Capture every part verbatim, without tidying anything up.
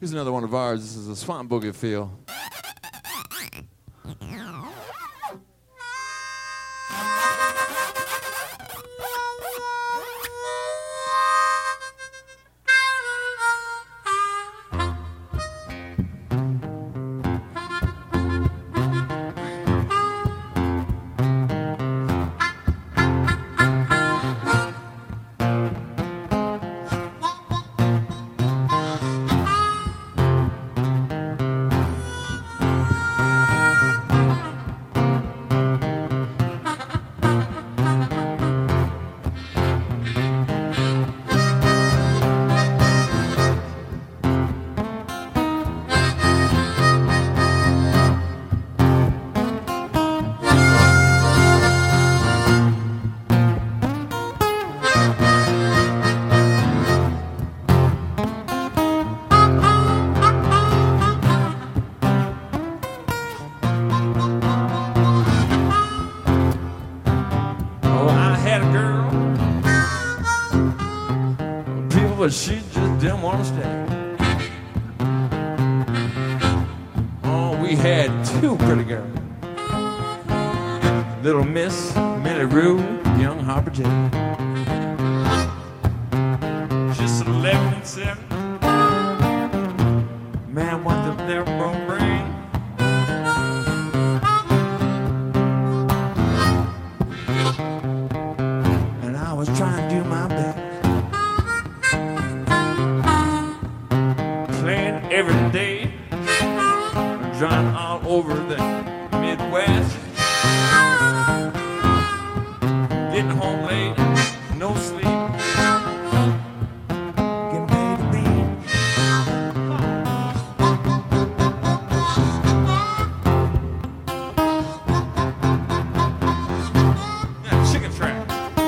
Here's another one of ours. This is a Swamp Boogie feel. But she just didn't want to stay. Oh, we had two pretty girls. Little Miss Millie Rue, young Harper J. Just eleven and seven. Man, what the devil gonna bring? And I was trying to do my best. Every day, driving all over the Midwest, getting home late, no sleep, getting paid to be. Yeah, chicken track.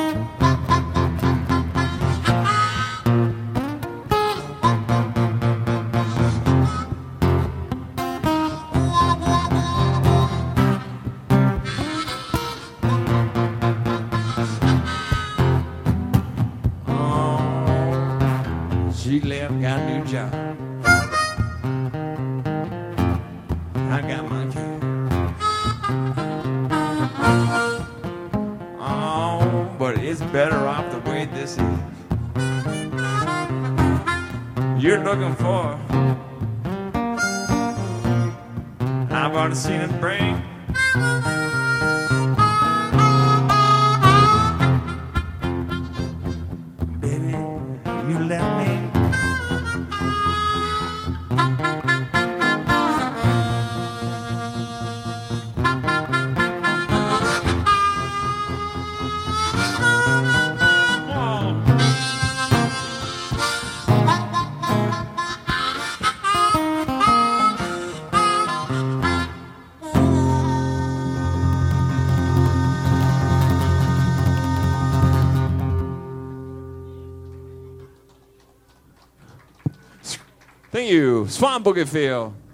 She left, got a new job. I got my kid. Oh, but it's better off the way this is. You're looking for, I've already seen it bring. Baby, you left me. Thank you, Swamp Boogie feel.